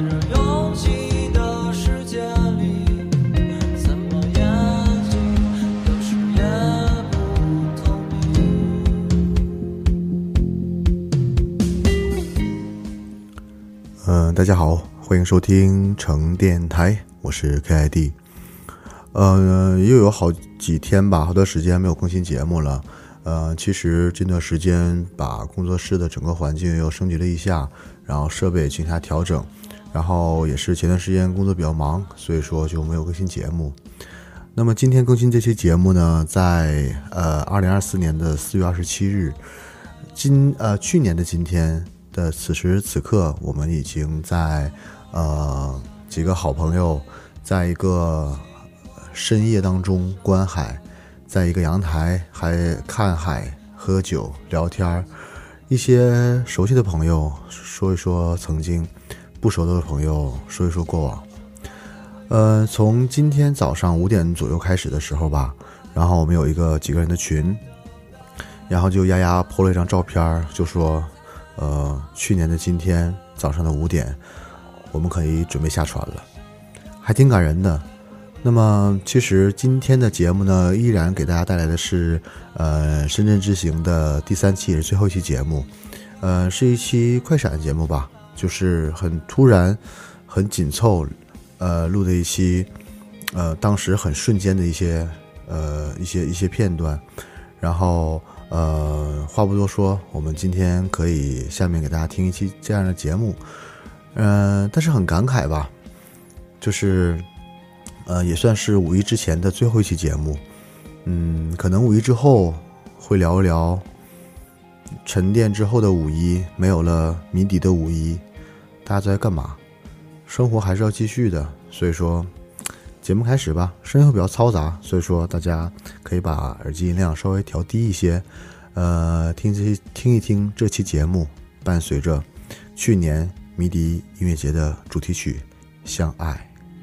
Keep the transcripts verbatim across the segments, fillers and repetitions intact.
嗯，大家好，欢迎收听成电台，我是 K I D。呃，又有好几天吧，好多时间没有更新节目了。呃，其实这段时间把工作室的整个环境又升级了一下，然后设备进行下调整，然后也是前段时间工作比较忙，所以说就没有更新节目。那么今天更新这期节目呢，在呃二零二四年的四月二十七日，今呃去年的今天的此时此刻，我们已经在呃几个好朋友在一个深夜当中观海，在一个阳台还看海喝酒聊天，一些熟悉的朋友说一说曾经，不熟的朋友说一说过往。呃，从今天早上五点左右开始的时候吧，然后我们有一个几个人的群，然后就丫丫 po 了一张照片，就说呃，去年的今天早上的五点，我们可以准备下船了，还挺感人的。那么其实今天的节目呢，依然给大家带来的是呃深圳之行的第三期，也是最后一期节目。呃，是一期快闪的节目吧，就是很突然很紧凑呃录的一期呃当时很瞬间的一些呃一些一些片段。然后呃话不多说，我们今天可以下面给大家听一期这样的节目。呃但是很感慨吧，就是呃，也算是五一之前的最后一期节目。嗯，可能五一之后会聊一聊沉淀之后的五一，没有了谜底的五一，大家在干嘛？生活还是要继续的，所以说节目开始吧。声音会比较嘈杂，所以说大家可以把耳机音量稍微调低一些，呃，听这期听一听这期节目，伴随着去年迷笛音乐节的主题曲《相爱》。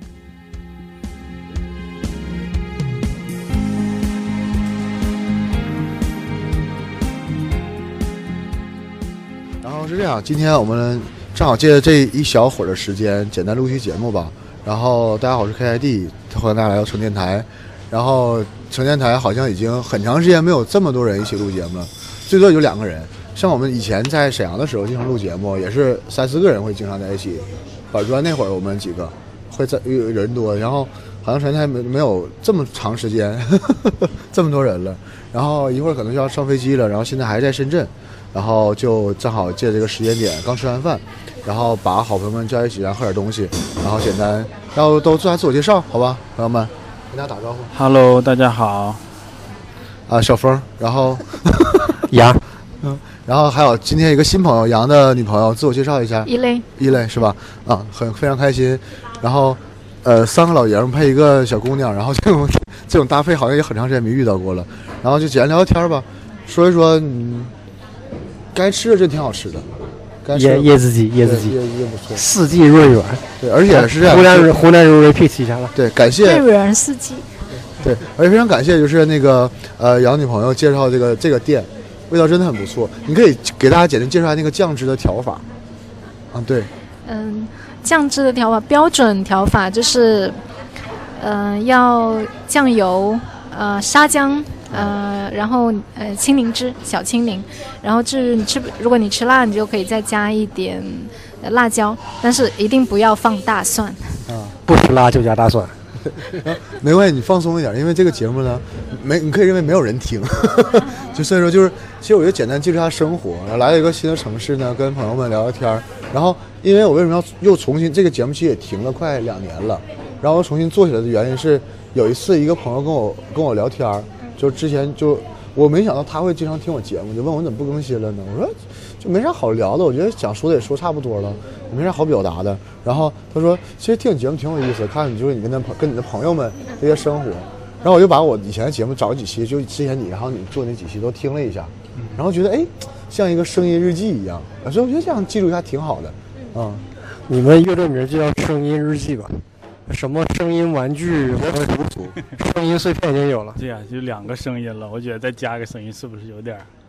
是这样，今天我们正好借着这一小会儿的时间，简单录一期节目吧。然后大家好，我是 K I D， 欢迎大家来到成电台。然后成电台好像已经很长时间没有这么多人一起录节目了，最多有两个人。像我们以前在沈阳的时候，经常录节目，也是三四个人会经常在一起。板砖那会儿我们几个会在人多，然后好像成电台没没有这么长时间呵呵这么多人了。然后一会儿可能就要上飞机了，然后现在还在深圳。然后就正好借这个时间点，刚吃完饭，然后把好朋友们叫一起，然后喝点东西，然后简单，然后都做下自我介绍，好吧，朋友们，跟大家打招呼。 Hello， 大家好。 啊，小峰，然后杨， 嗯，然后还有今天一个新朋友，杨的女朋友，自我介绍一下。 一类， 一类是吧？啊，很非常开心。然后，呃，三个老爷们配一个小姑娘，然后这种这种搭配好像也很长时间没遇到过了。然后就简单聊聊天吧，说一说嗯。该吃的真挺好吃的， 椰椰子鸡，椰子鸡， 椰子鸡不错， 四季润软， 对，而且是这样， 湖南湖南人 repeat 一下了， 对，感谢润软四季， 对，而且非常感谢就是那个呃杨女朋友介绍这个这个店，味道真的很不错。你可以给大家简单介绍一下那个酱汁的调法，啊，对， 嗯，酱汁的调法标准调法就是，嗯、呃，要酱油，呃，沙姜。呃，然后呃，青柠汁，小青柠，然后至于你吃，如果你吃辣，你就可以再加一点、呃、辣椒，但是一定不要放大蒜。 啊， 不吃辣就加大蒜。 没关系，你放松一点，因为这个节目呢，没你可以认为没有人听，就所以说就是，其实我就简单记录一下生活，然后来了一个新的城市呢，跟朋友们聊聊天，然后因为我为什么要又重新这个节目其实也停了快两年了，然后重新做起来的原因是有一次一个朋友跟我跟我聊天。就之前就我没想到他会经常听我节目，就问我怎么不更新了呢？我说就没啥好聊的，我觉得想说的也说差不多了，没啥好表达的。然后他说其实听你节目挺有意思，看你就是你跟他跟你的朋友们这些生活。然后我就把我以前的节目找几期，就之前你然后你做那几期都听了一下，然后觉得哎像一个声音日记一样，所以我觉得这样记录一下挺好的。嗯， 你们乐队名就叫声音日记吧？什么声音玩具和声音碎片已经有了， 对呀、啊，就两个声音了，我觉得再加个声音是不是有点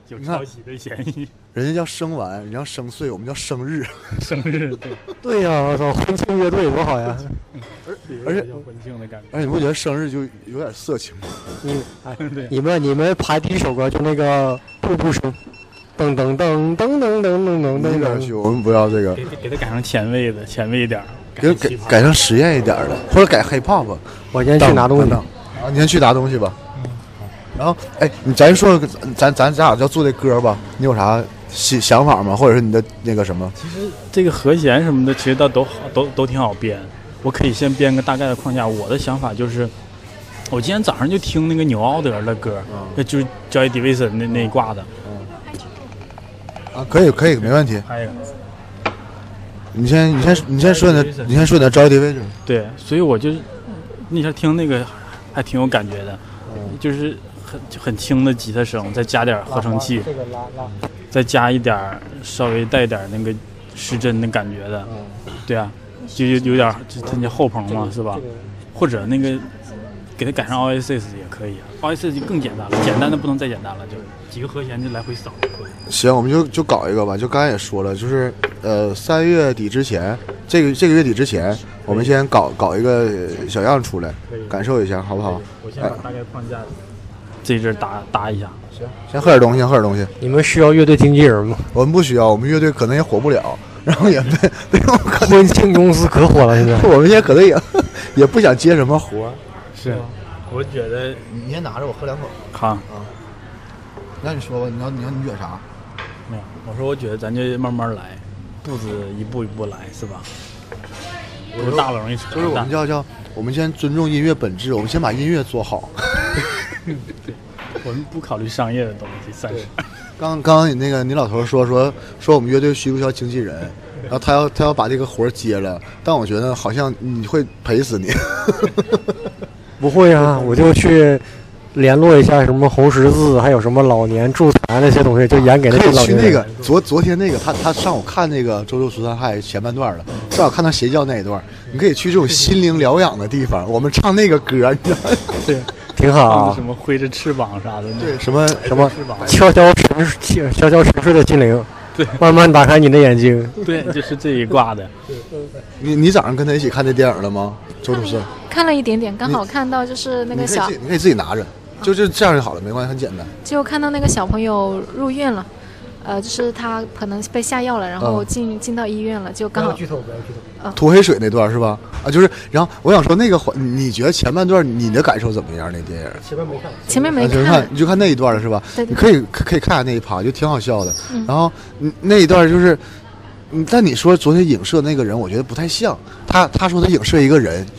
有抄袭的嫌疑。 人家叫生完，人家叫生岁，我们叫生日。 生日对。 对呀、啊，我操，婚庆乐队多好呀！ 而且婚庆的感觉。 而且你不觉得生日就有点色情吗？ 你哎，你们你们排第一首歌就那个瀑布声，噔噔噔噔噔噔噔噔噔噔。 我们不要这个， 给给它改成前卫的，前卫一点， 给改改成实验一点的，或者改 hip hop。 我先去拿东西。 啊，你先去拿东西吧。然后，哎，你咱说，咱咱咱俩要做这歌吧？你有啥想想法吗？或者是你的那个什么？ 其实这个和弦什么的，其实倒都好，都都挺好编。我可以先编个大概的框架。我的想法就是，我今天早上就听那个纽奥德的歌，那、嗯、就是 Joy Division 那那一挂的。 嗯。啊，可以可以，没问题。 还有， 你先你先你先说你的你先说你的 Joy Division。 对，所以我就那天听那个还挺有感觉的，嗯、就是。很很轻的吉他声，再加点合成器，再加一点稍微带点那个失真的感觉的，对啊，就有有点就它叫后棚嘛，是吧？或者那个给它改成 Oasis 也可以 ，Oasis 就更简单了，简单的不能再简单了，就是几个和弦就来回扫就可以。 行，我们就就搞一个吧，就刚才也说了，就是呃三月底之前，这个这个月底之前，我们先搞搞一个小样出来，感受一下，好不好？ 我先把大概框架。这一阵搭搭一下， 行，先喝点东西，先喝点东西。 你们需要乐队经纪人吗？ 我们不需要，我们乐队可能也火不了，然后也被被我们婚庆公司可火了，现在我们现在可能也也不想接什么活。 是，我觉得你先拿着，我喝两口。 好啊， 那你说吧，你要你要你觉得啥？ 没有，我说我觉得咱就慢慢来，步子一步一步来，是吧？不是大了容易扯。 就是我们叫叫，我们先尊重音乐本质，我们先把音乐做好。 对，我们不考虑商业的东西，算是。 刚刚刚你那个你老头说说说我们乐队需不需要经纪人，然后他要他要把这个活接了，但我觉得好像你会赔死你。 不会啊，我就去联络一下什么红十字，还有什么老年助残那些东西，就演给那些老年人。 去那个昨昨天那个他他上午看那个周六除残害前半段了，正好看到邪教那一段，你可以去这种心灵疗养的地方，我们唱那个歌，你知道吗？ 对。挺好啊， 什么挥着翅膀啥的， 对，什么什么悄悄沉睡、悄悄沉睡的心灵， 对， 慢慢打开你的眼睛， 对，就是这一挂的。 你你早上跟他一起看这电影了吗？周主任看了一点点，刚好看到就是那个小， 你可以自己拿着，就是这样就好了，没关系，很简单。 就看到那个小朋友入院了。呃，就是他可能被下药了，然后进、嗯、进到医院了，就刚好。 不要剧透，不要剧透。 呃， 涂黑水那段是吧？啊，就是，然后我想说那个，你觉得前半段你的感受怎么样？那电影前面没看， 前面没看， 看， 你就看那一段了是吧？ 对, 对, 对，你可以可以看下那一趴，就挺好笑的。 嗯、 然后那一段就是，但你说昨天影射那个人，我觉得不太像。他他说他影射一个人。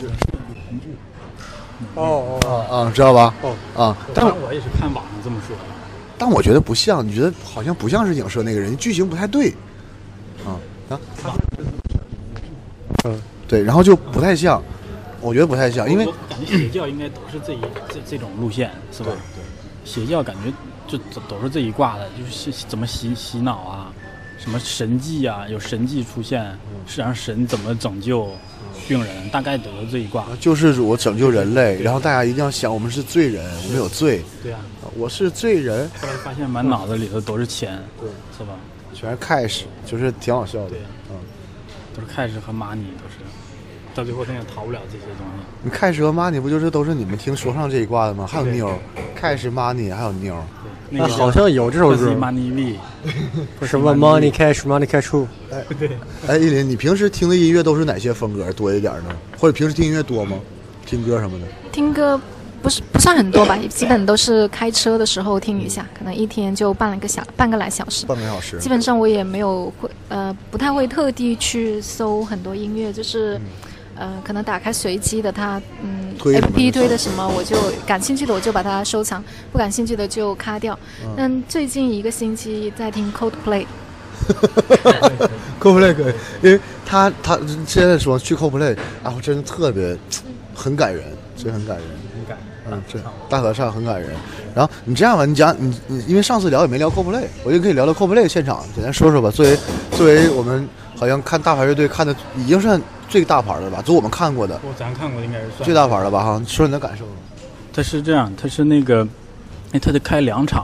哦哦啊，知道吧？ 哦啊， 但我也是看网上这么说的。 但我觉得不像，你觉得好像不像是影射那个人，剧情不太对，啊啊，嗯，对，然后就不太像，我觉得不太像，因为感觉邪教应该都是这一这这种路线，是吧？ 对， 邪教感觉就都是这一挂的，就是怎么洗洗脑啊，什么神迹啊，有神迹出现，是让神怎么拯救病人，大概都是这一挂。 救世主拯救人类，然后大家一定要想，我们是罪人，我们有罪。 对啊。 我是罪人， 后来发现满脑子里头都是钱， 对， 是吧？ 全是 cash， 就是挺好笑的。 对，嗯，都是 cash 和 money， 都是，到最后他也逃不了这些东西。 你 cash 和 money 不就是都是你们听说唱这一挂的吗？还有妞 ，cash money 还有妞。 对，那个好像有这首歌 ，money V， 什么 money cash money cash who？ 哎，对，哎，依林，你平时听的音乐都是哪些风格多一点呢？或者平时听音乐多吗？听歌什么的？ 听歌。不是不算很多吧，基本都是开车的时候听一下，可能一天就半个小半个来小时。 半个小时。基本上我也没有会呃不太会特地去搜很多音乐，就是、嗯、呃可能打开随机的它嗯 A P P 推的什么，我就感兴趣的我就把它收藏，不感兴趣的就卡掉。嗯、但最近一个星期在听 Coldplay。Coldplay 可以，因为他他现在说去 Coldplay， 然后真的特别很感人，真很感人。嗯，这大合唱很感人。然后你这样吧，你讲你你，因为上次聊也没聊 Coldplay， 我就可以聊聊 Coldplay 现场，简单说说吧。作为作为我们好像看大牌乐队看的已经算最大牌了吧，就我们看过的， 我咱看过应该是算最大牌了吧哈。说你的感受。 他是这样，他是那个，哎，他得开两场，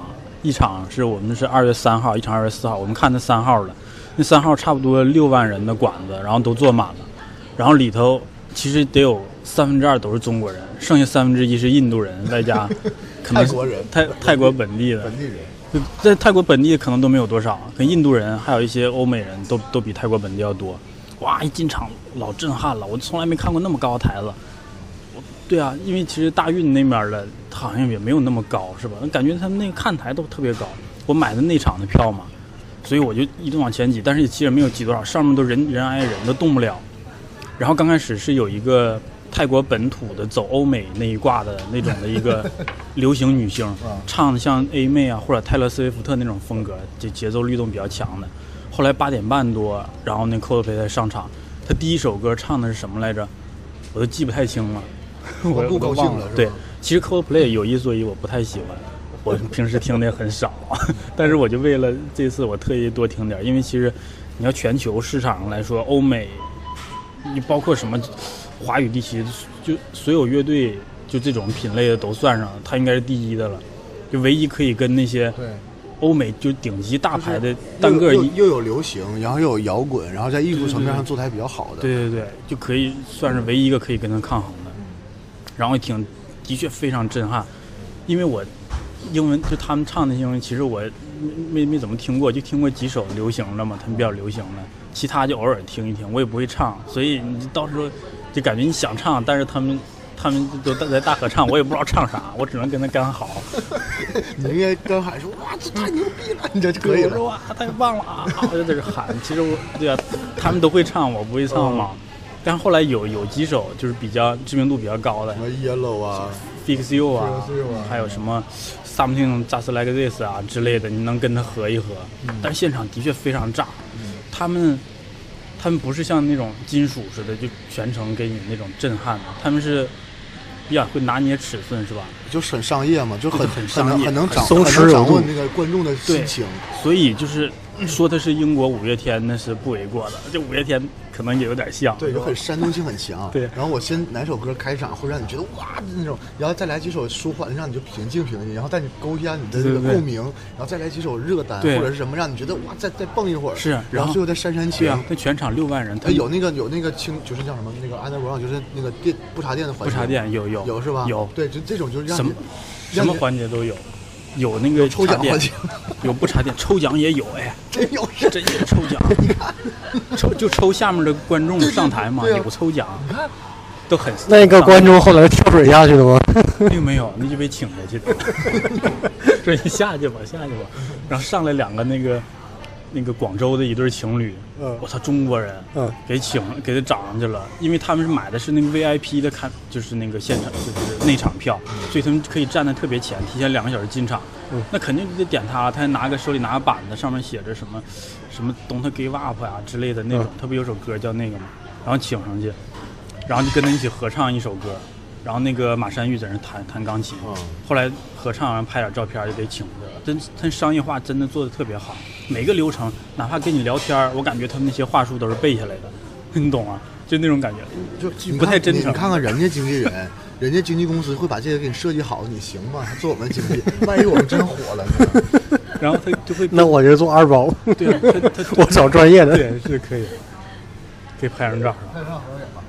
一场是我们是二月三号，一场二月四号，我们看那三号的，那三号差不多六万人的馆子，然后都坐满了，然后里头其实得有三分之二都是中国人，剩下三分之一是印度人，外加可能泰国人、 泰泰国本地的本地人。 在泰国本地可能都没有多少，跟印度人还有一些欧美人都都比泰国本地要多。哇，一进场老震撼了，我从来没看过那么高的台子。对啊，因为其实大运那边的好像也没有那么高，是吧？感觉他们那个看台都特别高。我买的内场的票嘛，所以我就一直往前挤，但是其实没有挤多少，上面都人人挨人都动不了。然后刚开始是有一个泰国本土的走欧美那一挂的那种的一个流行女星，唱的像 A 妹啊或者泰勒斯威夫特那种风格，节节奏律动比较强的。后来八点半多，然后那 Coldplay 才上场，他第一首歌唱的是什么来着？我都记不太清了，我不高兴了。 对，其实 Coldplay 有一说一，我不太喜欢，我平时听的也很少，但是我就为了这次我特意多听点，因为其实你要全球市场上来说，欧美，你包括什么华语地区，就所有乐队就这种品类的都算上，它应该是第一的了，就唯一可以跟那些对。 欧美就顶级大牌的单个又又有流行，然后又有摇滚，然后在艺术层面上做的还比较好的。 对对对，就可以算是唯一一个可以跟他抗衡的。然后也挺，的确非常震撼，因为我英文就他们唱的英文，其实我没没怎么听过，就听过几首流行的嘛，他们比较流行的，其他就偶尔听一听，我也不会唱，所以你到时候就感觉你想唱，但是他们。他们都在大合唱，我也不知道唱啥，我只能跟他干好。 你应该跟喊说：“哇，这太牛逼了！”你这就可以了。 我说：“哇，太棒了啊！”我就在这喊。其实我对啊，他们都会唱，我不会唱嘛。嗯、但是后来有有几首就是比较知名度比较高的， 什么 Yellow 啊 ，Fix You 啊，还有什么 Something Just Like This 啊之类的，你能跟他合一合。嗯、但是现场的确非常炸，嗯、他们他们不是像那种金属似的，就全程给你那种震撼的，他们是。比较会拿捏尺寸是吧？ 就很商业嘛，就很很商业， 很能掌松弛掌握那个观众的心情。 所以就是说他是英国五月天，那是不为过的。就五月天可能也有点像， 对，就很煽动性很强。 对， 然后我先哪首歌开场会让你觉得哇那种，然后再来几首舒缓的，让你就平静平静，然后带你勾一下你的这个共鸣，然后再来几首热单或者是什么，让你觉得哇再再蹦一会儿。 是， 然后最后再煽煽情。 对啊，那全场六万人， 他有那个有那个轻就是叫什么那个安德广场，就是那个电不插电的环节。 不插电有有有是吧？ 有。 对，就这种就是让什么什么环节都有。有那个抽奖环节， 有不插电，抽奖也有，哎， 真有， 真有抽奖。你看，抽就抽下面的观众上台嘛，有抽奖， 你看， 都很。 那个观众后来跳水下去的吗？ 并没有，那就被请下去的。说你下去吧，下去吧。然后上来两个那个那个广州的一对情侣，嗯，我操，中国人，嗯，给请给他找上去了，因为他们是买的是那个 V I P 的看，就是那个现场就是内场票，嗯、所以他们可以站在特别前，提前两个小时进场。嗯，那肯定得点他了，他还拿个手里拿个板子，上面写着什么什么 Don't Give Up 啊之类的那种，嗯、他不有首歌叫那个吗？然后请上去，然后就跟他一起合唱一首歌。然后那个马山玉在那弹弹钢琴，嗯、后来合唱完拍点照片就得请着，真他商业化真的做的特别好，每个流程哪怕跟你聊天，我感觉他们那些话术都是背下来的，你懂啊？就那种感觉， 就不太真诚。 你看看人家经纪人，人家经纪公司会把这个给你设计好，你行吗？还做我们经纪，万一我们真火了呢？ 然后他就会， 那我就做二包。 对啊，他他我找专业的， 对，是可以，可以拍张照。 拍张合影吧。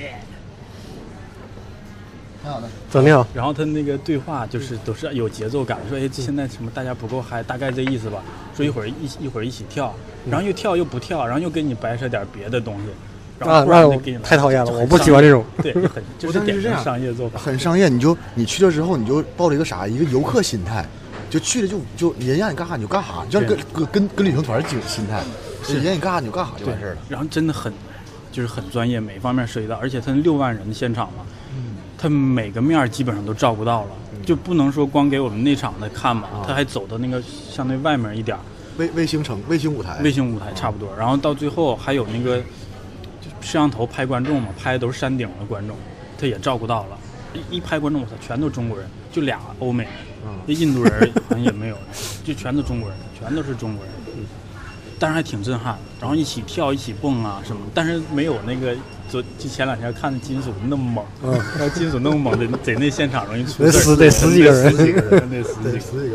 挺好的， 怎么样？ 然后他那个对话就是都是有节奏感，说哎现在什么大家不够嗨，大概这意思吧。说一会儿一一会儿一起跳，然后又跳又不跳，然后又给你掰扯点别的东西。 啊，那我太讨厌了，我不喜欢这种。 对，很就是典型商业做法， 很商业。你就你去了之后，你就抱着一个啥，一个游客心态，就去了就就人让你干啥你就干啥，就像跟跟跟跟旅行团心心态，人让你干啥你就干啥就完事了。 然后真的很就是很专业，每方面涉及到，而且他六万人的现场嘛。他每个面基本上都照顾到了，嗯、就不能说光给我们内场的看嘛，啊、他还走到那个相对外面一点， 卫卫星城、卫星舞台、 卫星舞台差不多。然后到最后还有那个就摄像头拍观众嘛，拍的都是山顶的观众，他也照顾到了。一一拍观众，我操，全都中国人，就俩欧美人，那、嗯、印度人好像也没有，就全都中国人，全都是中国人。嗯，但是还挺震撼，然后一起跳、一起蹦啊什么，但是没有那个。就前两天看的金属那么猛，嗯，然后金属那么猛，得得那现场容易出事， 得死得死几个人， 得死几个人， 得死几个人。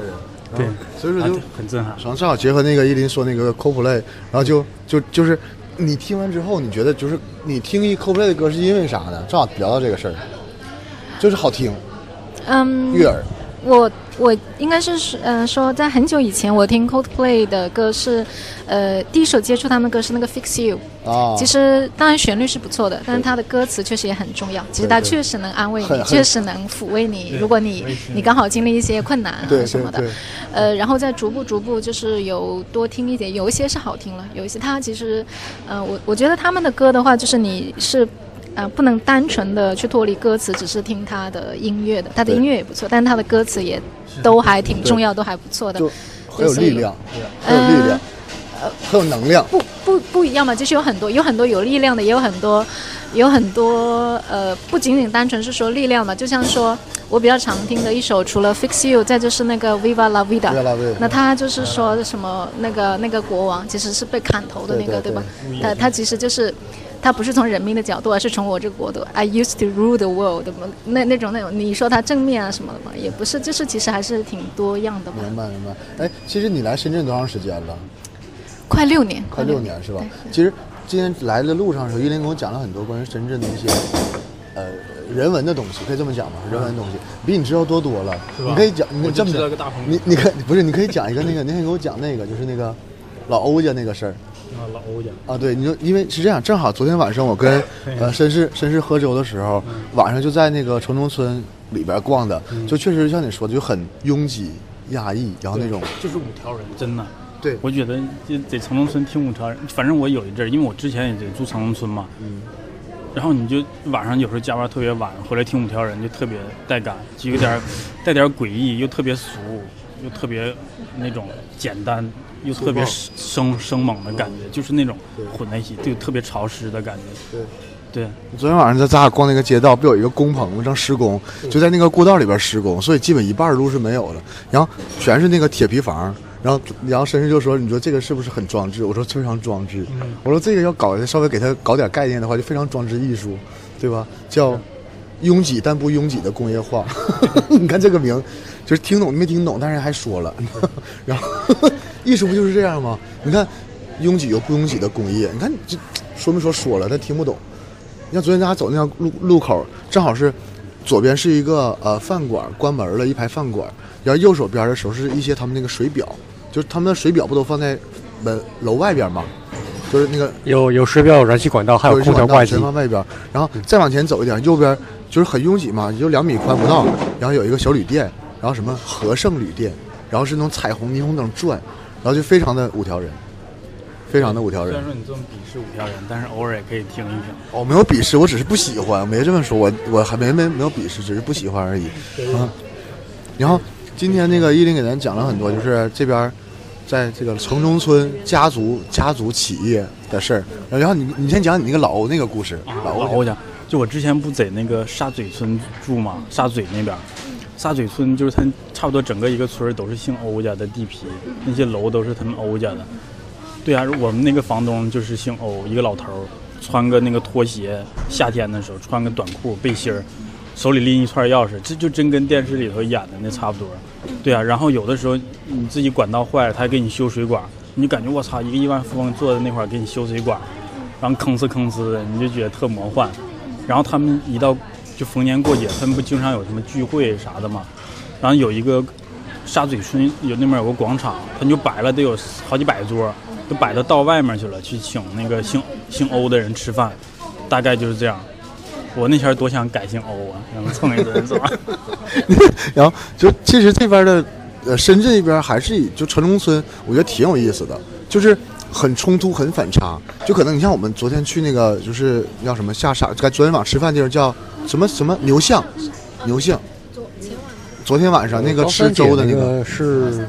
对， 所以说就很震撼。 然后正好结合那个依林说那个 Coldplay， 然后就就就是你听完之后，你觉得就是你听一 Coldplay 的歌是因为啥呢？正好聊到这个事儿，就是好听， 嗯， 悦耳。 我我应该是呃说，在很久以前，我听 Coldplay 的歌是，呃，第一首接触他们的歌是那个 Fix You。 啊， 其实当然旋律是不错的，但是它的歌词确实也很重要。其实它确实能安慰你，确实能抚慰你。如果你你刚好经历一些困难啊什么的，呃，然后再逐步逐步就是有多听一点，有一些是好听了，有一些它其实，呃，我我觉得他们的歌的话，就是你是。呃，不能单纯的去脱离歌词，只是听他的音乐的，他的音乐也不错，但是他的歌词也都还挺重要，都还不错的， 就很有力量，很有力量，呃，很有能量。 不不不一样嘛，就是有很多有很多有力量的，也有很多有很多呃，不仅仅单纯是说力量嘛，就像说我比较常听的一首，除了 Fix You， 再就是那个 Viva La Vida， 那他就是说什么那个那个国王其实是被砍头的那个， 对, 对, 对吧？他他其实就是。他不是从人民的角度，而是从我这个国度 I used to rule the world 那那种那种，你说他正面啊什么的嘛，也不是，就是其实还是挺多样的嘛。 明白明白。哎，其实你来深圳多长时间了？ 快六年。 快六年是吧？其实今天来的路上的时候，依林跟我讲了很多关于深圳的一些呃人文的东西，可以这么讲吗？人文的东西比你知道多多了。你可以讲，你这么讲，你你可你不是你可以讲一个那个，那天给我讲那个就是那个老欧家那个事儿。 啊，老欧家啊，对，你就因为是这样，正好昨天晚上我跟呃绅士绅士喝粥的时候，晚上就在那个城中村里边逛的，就确实像你说的，就很拥挤、压抑，然后那种就是五条人，真的。 对， 我觉得就在城中村听五条人，反正我有一阵儿，因为我之前也得住城中村嘛，嗯，然后你就晚上有时候加班特别晚，回来听五条人就特别带感，就有点带点诡异，又特别俗，又特别那种简单。又特别生生猛的感觉，就是那种混在一起，就特别潮湿的感觉。对，对。 昨天晚上在咱俩逛那个街道，不有一个工棚正施工，就在那个过道里边施工，所以基本一半路是没有了，然后全是那个铁皮房。然后，然后绅士就说：“你说这个是不是很装置？”我说：“非常装置。嗯”我说：“这个要搞稍微给他搞点概念的话，就非常装置艺术，对吧？叫拥挤但不拥挤的工业化。你看这个名，就是听懂没听懂，但是还说了。然后艺术不就是这样吗？你看拥挤有不拥挤的工业，你看这说没说说了，他听不懂。你像昨天咱俩走那条路路口，正好是左边是一个呃饭馆关门了，一排饭馆，然后右手边的时候是一些他们那个水表，就是他们的水表不都放在门楼外边吗？就是那个有有水表、有燃气管道，还有空调挂机全放外边。然后再往前走一点，右边就是很拥挤嘛，也就两米宽不到，然后有一个小旅店，然后什么和盛旅店，然后是那种彩虹霓虹灯转，然后就非常的五条人。非常的五条人。 虽然说你这么鄙视五条人，但是偶尔也可以听一听。 我、哦、没有鄙视，我只是不喜欢，没这么说，我我还没没没有鄙视，只是不喜欢而已。啊，然后今天那个依林给咱讲了很多，就是这边在这个城中村家族家族企业的事儿。然后你你先讲你那个老欧那个故事。 啊、老欧讲，就我之前不在那个沙嘴村住嘛，沙嘴那边。沙嘴村就是他差不多整个一个村都是姓欧家的地皮，那些楼都是他们欧家的。对啊，我们那个房东就是姓欧，一个老头，穿个那个拖鞋，夏天的时候穿个短裤背心儿，手里拎一串钥匙，这就真跟电视里头演的那差不多。对啊，然后有的时候你自己管道坏了，他还给你修水管，你就感觉我操，一个亿万富翁坐在那块儿给你修水管，然后吭哧吭哧的，你就觉得特魔幻。然后他们一到就逢年过节，他们不经常有什么聚会啥的嘛，然后有一个沙嘴村有那边有个广场，他就摆了得有好几百桌。都摆到道外面去了，去请那个姓姓欧的人吃饭，大概就是这样。我那前多想改姓欧啊，能蹭一顿是吧？ 然后就其实这边的呃深圳这边还是以就城中村，我觉得挺有意思的，就是很冲突很反差。就可能你像我们昨天去那个就是叫什么下沙，在昨天晚上吃饭地儿叫什么什么牛巷，牛巷。昨天晚上那个吃粥的那个是。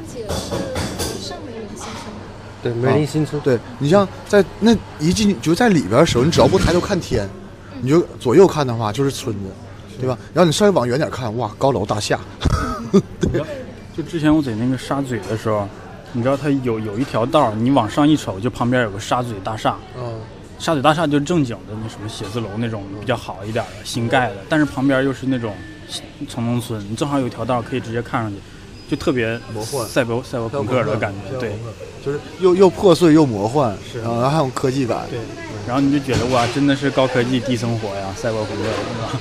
对，梅林新村、啊。 对，你像在那一进就在里边的时候，你只要不抬头看天，你就左右看的话就是村子，对吧？然后你稍微往远点看，哇，高楼大厦。 对，就之前我在那个沙嘴的时候，你知道它有有一条道，你往上一瞅，就旁边有个沙嘴大厦。嗯。沙嘴大厦就是正经的那什么写字楼那种比较好一点的新盖的，但是旁边又是那种城中村，你正好有一条道可以直接看上去。 就特别魔幻赛博赛博朋克的感觉，对， 就是又又破碎又魔幻， 是然后还有科技感， 对， 然后你就觉得哇，真的是高科技低生活呀，赛博朋克，是吧？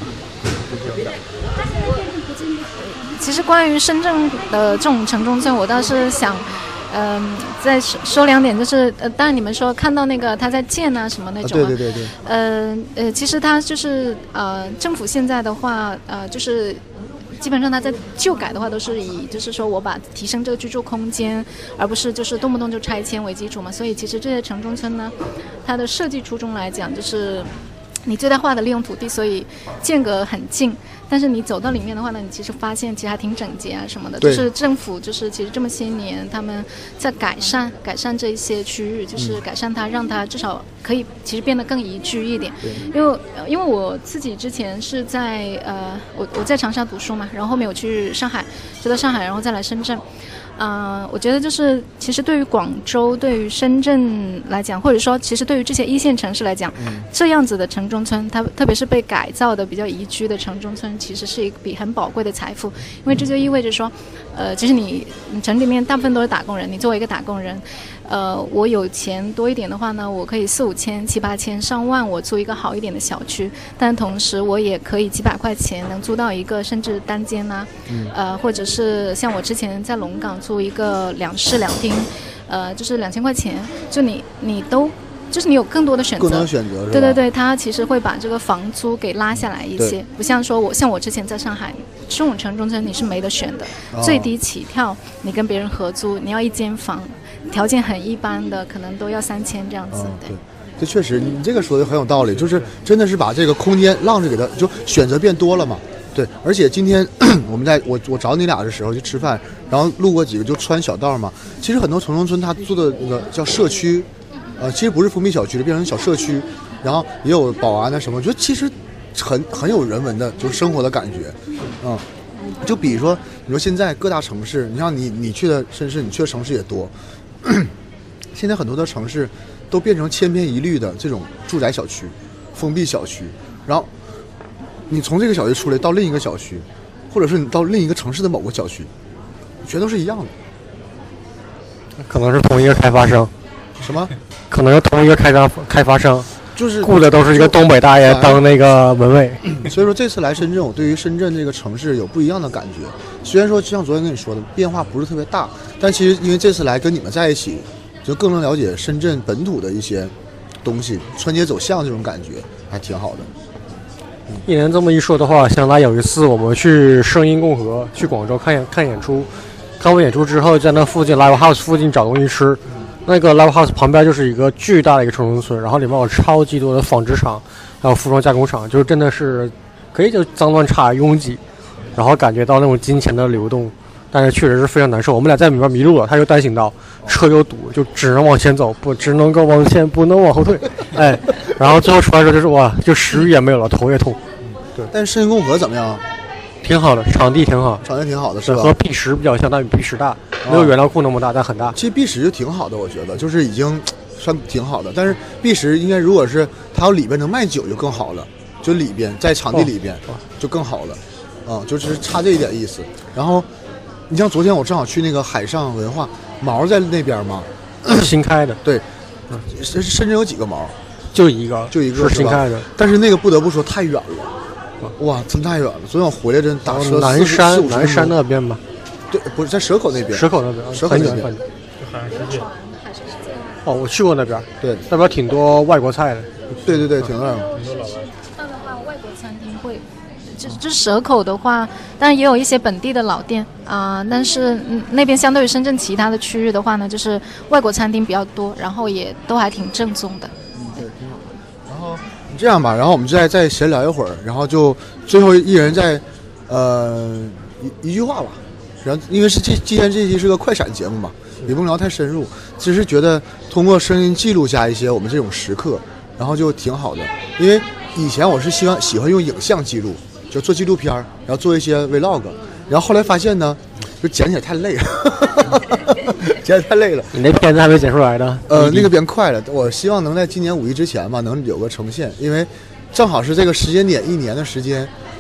其实关于深圳的这种城中村，我倒是想，嗯、呃，再说两点，就是呃，当然你们说看到那个他在建啊什么那种、啊啊，对对对对， 呃呃，其实他就是呃，政府现在的话，呃，就是基本上他在旧改的话，都是以就是说我把提升这个居住空间，而不是就是动不动就拆迁为基础嘛。所以其实这些城中村呢，它的设计初衷来讲，就是你最大化的利用土地，所以间隔很近。但是你走到里面的话呢，你其实发现其实还挺整洁啊什么的。就是政府就是其实这么些年他们在改善改善这一些区域，就是改善它，让它至少可以其实变得更宜居一点。因为因为我自己之前是在呃我我在长沙读书嘛，然后后面我去上海，就到上海，然后再来深圳。嗯、呃，我觉得就是其实对于广州、对于深圳来讲，或者说其实对于这些一线城市来讲，嗯、这样子的城中村，它特别是被改造的比较宜居的城中村，其实是一笔很宝贵的财富，因为这就意味着说，呃，其实你你城里面大部分都是打工人，你作为一个打工人，呃，我有钱多一点的话呢，我可以四五千、七八千、上万，我租一个好一点的小区，但同时我也可以几百块钱能租到一个甚至单间呐、啊，嗯、呃，或者是像我之前在龙岗租一个两室两厅，呃，就是两千块钱，就你你都就是你有更多的选择， 更多的选择， 对对对，它其实会把这个房租给拉下来一些，不像说我像我之前在上海这种城中村你是没得选的，哦、最低起跳你跟别人合租，你要一间房，条件很一般的可能都要三千这样子，哦、对。 这确实，你这个说的很有道理，就是真的是把这个空间让着给他，就选择变多了嘛。对，而且今天我们在我我找你俩的时候去吃饭，然后路过几个就穿小道嘛。其实很多城中村它做的那个叫社区，呃，其实不是封闭小区的，变成小社区，然后也有保安啊什么，我觉得其实很很有人文的，就是生活的感觉，嗯。就比如说，你说现在各大城市，你像你你去的深圳，你去的城市也多，现在很多的城市都变成千篇一律的这种住宅小区、封闭小区，然后你从这个小区出来到另一个小区，或者是你到另一个城市的某个小区，全都是一样的。 可能是同一个开发商， 什么？ 可能是同一个开发开发商， 就是雇的都是一个东北大爷当那个门卫。 所以说这次来深圳，我对于深圳这个城市有不一样的感觉。虽然说就像昨天跟你说的，变化不是特别大，但其实因为这次来跟你们在一起，就更能了解深圳本土的一些东西，穿街走巷这种感觉还挺好的。 嗯、一年这么一说的话，想来有一次我们去声音共和去广州看演看演出，看完演出之后在那附近 Live House 附近找东西吃。那个 Live House 旁边就是一个巨大的一个城中村，然后里面有超级多的纺织厂，还有服装加工厂，就是真的是可以就脏乱差拥挤，然后感觉到那种金钱的流动，但是确实是非常难受。我们俩在里面迷路了，他就单行道，车又堵，就只能往前走，不只能够往前，不能往后退。哎，然后最后出来的时候就是哇，就食欲也没有了，头也痛。 对，但是深圳共和怎么样？ 挺好的，场地挺好， 场地挺好的，是吧？ 和 B 十比较像，但比 B 十大，没有原料库那么大，但很大。 其实 B 十就挺好的，我觉得就是已经算挺好的。但是 B 十应该如果是它要里边能卖酒就更好了，就里边在场地里边就更好了，啊、哦嗯，就是差这一点意思。然后你像昨天我正好去那个海上文化，毛在那边嘛， 新开的， 对，深深圳有几个毛？ 就一个， 就一个是新开的。 但是那个不得不说太远了。哇，真太远了！昨天我回来真打车南山南山那边吧， 对，不是在蛇口那边， 蛇口那边， 蛇口那边， 海洋世界。 哦，我去过那边， 对， 那边挺多外国菜的。 对对对，挺多。 那的话，外国餐厅会，就就是蛇口的话，当然也有一些本地的老店啊、呃，但是、嗯、那边相对于深圳其他的区域的话呢，就是外国餐厅比较多，然后也都还挺正宗的。 嗯，对，挺好。然后这样吧，然后我们再再闲聊一会儿，然后就最后一人再，呃，一一句话吧。然后因为是这今天这期是个快闪节目嘛，也不能聊太深入，只是觉得通过声音记录下一些我们这种时刻，然后就挺好的。因为以前我是希望喜欢用影像记录，就做纪录片，然后做一些 vlog， 然后后来发现呢，就剪起来太累了，剪起来太累了。 你那片子还没剪出来的？ 呃，那个变快了。我希望能在今年五一之前吧，能有个呈现，因为正好是这个时间点，一年的时间，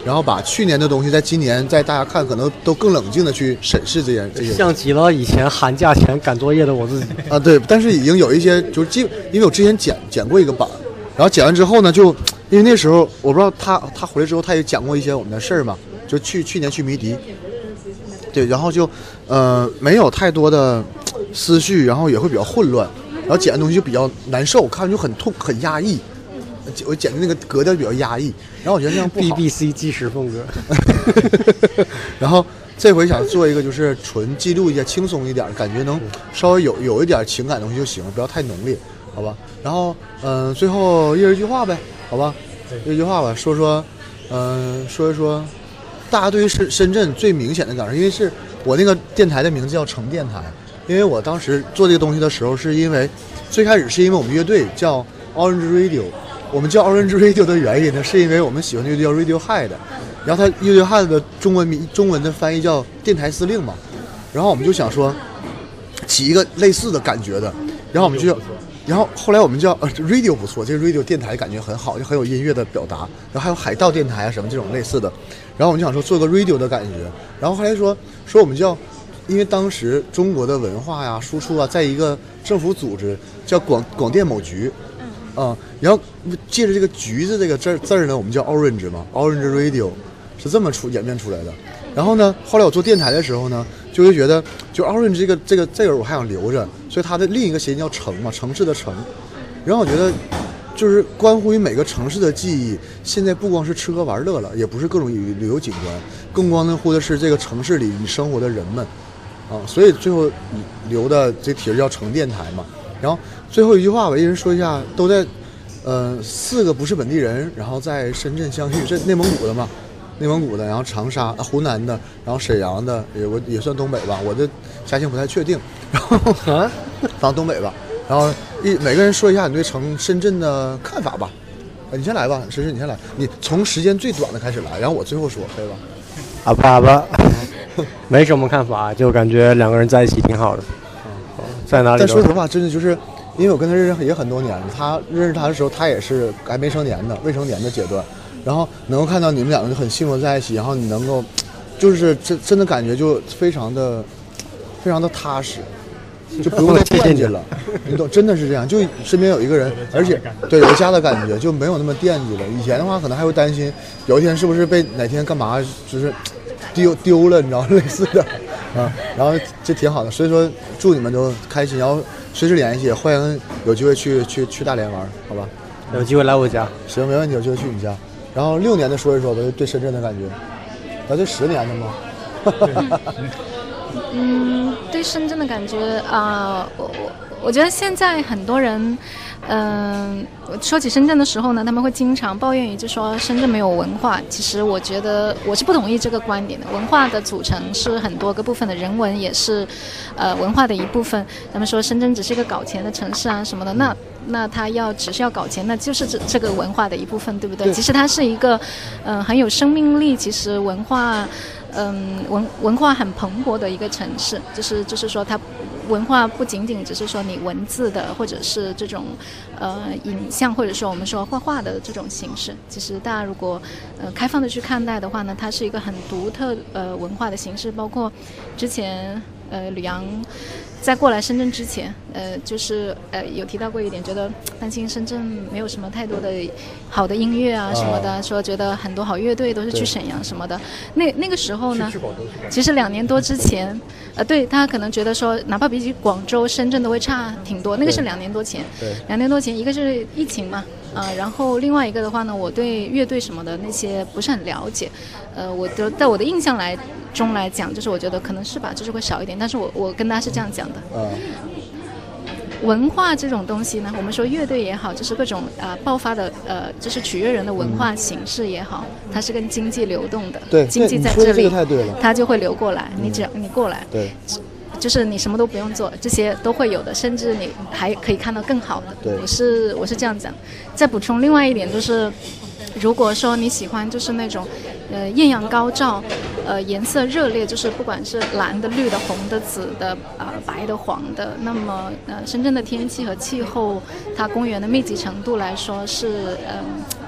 然后把去年的东西在今年在大家看可能都更冷静的去审视这件这些， 像极了以前寒假前赶作业的我自己啊。对，但是已经有一些就是基，因为我之前剪剪过一个版，然后剪完之后呢，就因为那时候我不知道他他回来之后他也讲过一些我们的事儿嘛，就去去年去迷笛，对，然后就呃没有太多的思绪，然后也会比较混乱，然后剪的东西就比较难受，看着就很痛很压抑。我剪的那个格调比较压抑，然后我觉得这样不好。 B B C 纪实风格。 然后这回想做一个就是纯记录一下，轻松一点，感觉能稍微有有一点情感的东西就行，不要太浓烈，好吧？然后嗯、呃，最后一人一句话呗，好吧？一句话吧，说说嗯、呃，说一说大家对于深深圳最明显的感受，因为是我那个电台的名字叫成电台，因为我当时做这个东西的时候，是因为最开始是因为我们乐队叫 Orange Radio。我们叫 Orange Radio 的原因呢，是因为我们喜欢的乐队叫 Radiohead， 然后它 Radiohead 的中文名中文的翻译叫电台司令嘛，然后我们就想说起一个类似的感觉的，然后我们就，然后后来我们叫呃 Radio 不错，这个 Radio 电台感觉很好，就很有音乐的表达，然后还有海盗电台啊什么这种类似的，然后我们就想说做个 Radio 的感觉，然后后来说说我们叫，因为当时中国的文化呀输出啊，在一个政府组织叫广广电某局。啊、嗯，然后借着这个橘子这个字字儿呢，我们叫 Orange 嘛 ，Orange Radio 是这么出演变出来的。然后呢，后来我做电台的时候呢，就会觉得，就 Orange 这个这个这个我还想留着，所以它的另一个谐音叫城嘛，城市的城。然后我觉得，就是关乎于每个城市的记忆，现在不光是吃喝玩乐了，也不是各种旅游景观，更关乎的是这个城市里你生活的人们，啊，所以最后留的这题儿叫成电台嘛。然后最后一句话吧，一人说一下，都在，呃，四个不是本地人，然后在深圳相遇，这内蒙古的嘛，内蒙古的，然后长沙、啊、湖南的，然后沈阳的，也我也算东北吧，我的家乡不太确定，然后啊，反正东北吧，然后一每个人说一下你对成深圳的看法吧，你先来吧，深圳你先来，你从时间最短的开始来，然后我最后说，可以吧？ 阿巴阿巴，没什么看法，就感觉两个人在一起挺好的。在哪里？ 但说实话，真的就是，因为我跟他认识也很多年了。他认识他的时候，他也是还没成年的未成年的阶段，然后能够看到你们两个就很幸福在一起，然后你能够，就是真真的感觉就非常的，非常的踏实，就不用再惦记了。你懂，真的是这样。就身边有一个人，而且对有家的感觉，就没有那么惦记了。以前的话，可能还会担心有一天是不是被哪天干嘛，就是丢丢了，你知道类似的。啊，然后这挺好的，所以说祝你们都开心，然后随时联系，欢迎有机会去去去大连玩，好吧？ 有机会来我家， 行，没问题，有机会去你家。然后六年的说一说吧，对深圳的感觉，那这十年的吗？ 嗯，对深圳的感觉啊、呃，我我我觉得现在很多人，嗯、呃，说起深圳的时候呢，他们会经常抱怨于就说深圳没有文化。其实我觉得我是不同意这个观点的。文化的组成是很多个部分的，人文也是，呃，文化的一部分。他们说深圳只是一个搞钱的城市啊什么的，那那他要只是要搞钱，那就是这这个文化的一部分，对不对？对，其实它是一个，嗯、呃，很有生命力。其实文化。嗯，文文化很蓬勃的一个城市，就是就是说它文化不仅仅只是说你文字的，或者是这种呃影像，或者说我们说画画的这种形式。其实大家如果呃开放的去看待的话呢，它是一个很独特呃文化的形式。包括之前呃吕阳在过来深圳之前，呃就是呃有提到过一点，觉得担心深圳没有什么太多的好的音乐啊什么的，说觉得很多好乐队都是去沈阳什么的。那那个时候呢，其实两年多之前，呃，对他可能觉得说，哪怕比起广州、深圳都会差挺多。那个是两年多前，两年多前，一个是疫情嘛，啊、呃，然后另外一个的话呢，我对乐队什么的那些不是很了解，呃，我的在我的印象来中来讲，就是我觉得可能是吧，就是会少一点。但是我我跟他是这样讲的。嗯。文化这种东西呢，我们说乐队也好，就是各种呃爆发的呃，就是取悦人的文化形式也好，嗯、它是跟经济流动的。 对， 经济在这里， 这这它就会流过来。嗯、你只要你过来， 对， 就是你什么都不用做，这些都会有的，甚至你还可以看到更好的。 对， 我是我是这样讲。再补充另外一点就是。如果说你喜欢就是那种，呃，艳阳高照，呃，颜色热烈，就是不管是蓝的、绿的、红的、紫的、呃，白的、黄的，那么呃，深圳的天气和气候，它公园的密集程度来说是，嗯、呃，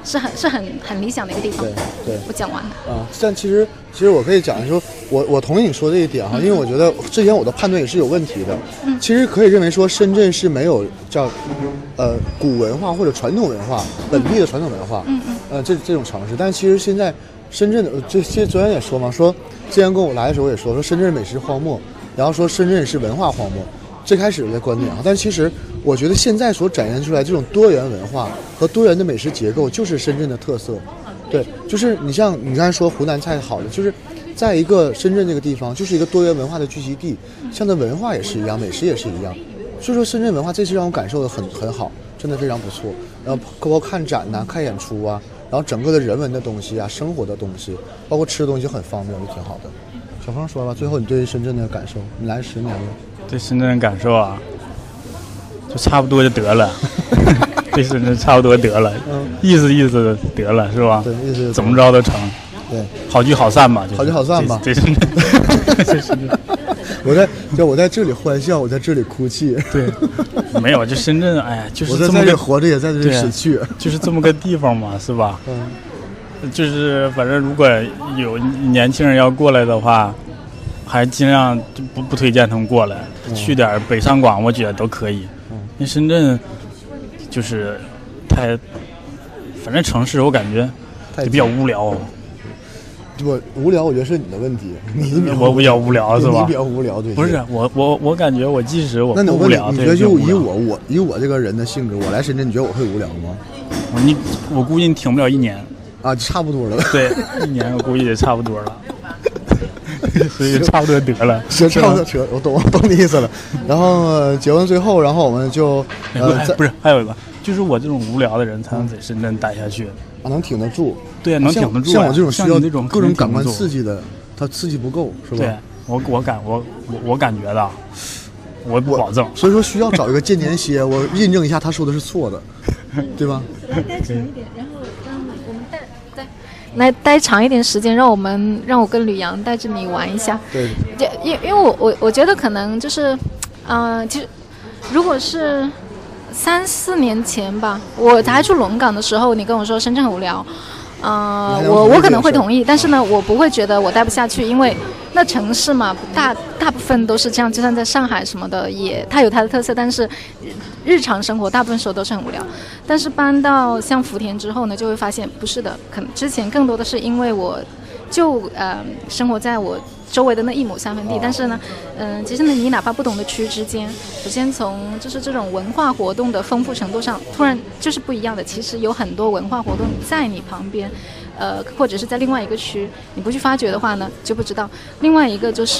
是很是很很理想的一个地方。 对对， 我讲完了。 啊，但其实其实我可以讲说，我我同意你说这一点哈，因为我觉得之前我的判断也是有问题的。 嗯， 其实可以认为说深圳是没有叫呃古文化或者传统文化本地的传统文化， 嗯嗯， 呃这这种城市，但其实现在深圳的这些昨天也说嘛，说之前跟我来的时候也说说深圳美食荒漠，然后说深圳是文化荒漠。最开始的观点啊，但其实我觉得现在所展现出来这种多元文化和多元的美食结构，就是深圳的特色。对，就是你像你刚才说湖南菜好的，就是在一个深圳这个地方，就是一个多元文化的聚集地，像的文化也是一样，美食也是一样。所以说深圳文化这次让我感受的很很好，真的非常不错。然后包括看展呐、啊、看演出啊，然后整个的人文的东西啊、生活的东西，包括吃的东西很方便，就挺好的。小芳说吧，最后你对深圳的感受，你来十年了。 对深圳的感受啊，就差不多就得了。对深圳差不多得了，嗯，意思意思得了是吧？ 对，意思怎么着都成。 对， 好聚好散吧，就是、 好聚好散吧。 这深圳，这深圳。 我在就我在这里欢笑，我在这里哭泣。 对，没有，就深圳，哎呀，就是我在这里活着，也在这里死去， 就是这么个地方嘛，是吧？ 嗯， 就是反正如果有年轻人要过来的话。还尽量不不推荐他们过来，嗯、去点北上广，我觉得都可以。嗯，因为深圳就是太，反正城市我感觉就比较无聊。 我无聊，我觉得是你的问题。你我比较无聊是吧？ 你比较无聊，对。 不是我我我感觉我即使我不无聊， 你觉得就以我我以我这个人的性格，我来深圳，你觉得我会无聊吗？ 我你我估计你挺不了一年。 啊，差不多了。 对，一年我估计也差不多了。所以差不多得了， 行，差不多得，我懂，我懂你意思了。然后、呃、节目最后，然后我们就呃，不是还有一个，就是我这种无聊的人才能在深圳待下去， 啊，能挺得住。 对啊，能挺得住、啊。 像我这种需要这种各种感官刺激的，它刺激不够，是吧？ 对，我我感我我我感觉的，我不保证。 所以说需要找一个间年歇，我印证一下他说的是错的，对吧？ 待长一点，然后让我们待待。来待长一点时间，让我们让我跟吕阳带着你玩一下。 对， 因因为我我我觉得可能就是，呃，其实如果是三四年前吧，我还住龙岗的时候，你跟我说深圳很无聊，呃，我我可能会同意，但是呢，我不会觉得我待不下去，因为那城市嘛，大大部分都是这样，就算在上海什么的，也它有它的特色，但是日常生活大部分时候都是很无聊。但是搬到像福田之后呢，就会发现不是的，可能之前更多的是因为我就呃生活在我周围的那一亩三分地，但是呢，嗯、呃，其实呢，你哪怕不同的区之间，首先从就是这种文化活动的丰富程度上，突然就是不一样的。其实有很多文化活动在你旁边，呃，或者是在另外一个区，你不去发掘的话呢，就不知道。另外一个就是，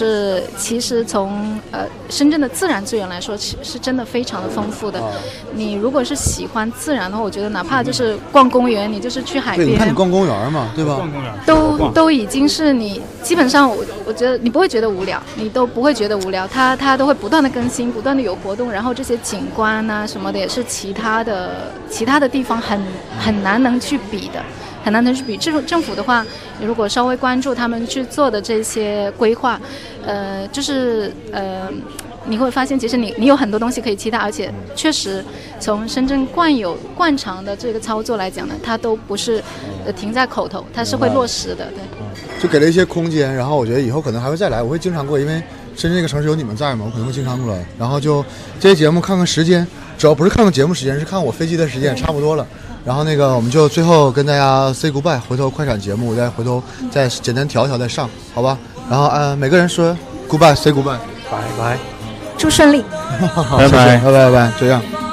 其实从呃深圳的自然资源来说，是真的非常的丰富的。你如果是喜欢自然的话，我觉得哪怕就是逛公园，你就是去海边， 对，你看你逛公园嘛，对吧？ 逛公园都都已经是你基本上我我觉得你不会觉得无聊，你都不会觉得无聊，它它都会不断的更新，不断的有活动，然后这些景观啊什么的也是其他的其他的地方很很难能去比的。很难能去比。政政府的话，如果稍微关注他们去做的这些规划，呃，就是呃，你会发现其实你你有很多东西可以期待，而且确实从深圳惯有惯常的这个操作来讲呢，它都不是呃停在口头，它是会落实的，对。 就给了一些空间，然后我觉得以后可能还会再来，我会经常过，因为深圳这个城市有你们在嘛，我可能会经常过来。然后就这些节目看看时间，主要不是看看节目时间，是看我飞机的时间也差不多了。然后那个我们就最后跟大家 say goodbye， 回头快闪节目我再回头再简单调一调再上，好吧？然后呃每个人说 goodbye say goodbye， 拜拜， 祝顺利， 拜拜拜拜拜拜，这样。